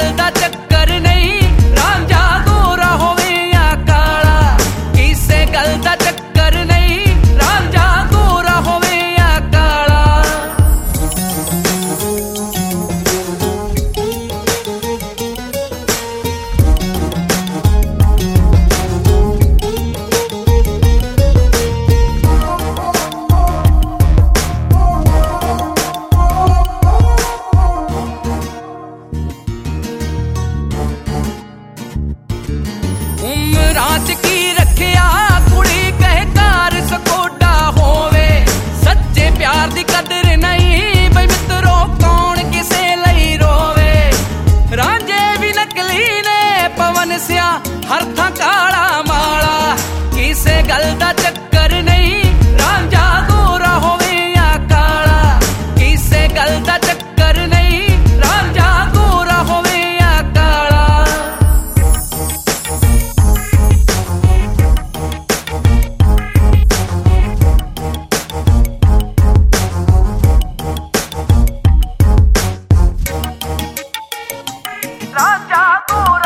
गल दा चक्कर नहीं, रांझा गोरा होवे या काला, किसे गल दा चक्कर नहीं, रांझा गोरा होवे या काला। उमरां च की रखिया कुड़ी कहे कार सकोडा होवे, सच्चे प्यार दी कदर नहीं बई मित्रो कौन किसे लई रोवे। रांझे भी नकली ने पवन सिया हर थां काला माला, किसे गल दा चक्कर नहीं, रांझा गोरा होवे या काला, किसे गल दा चक्कर नहीं, रांझा गोरा होवे या काला। रांझा गोरा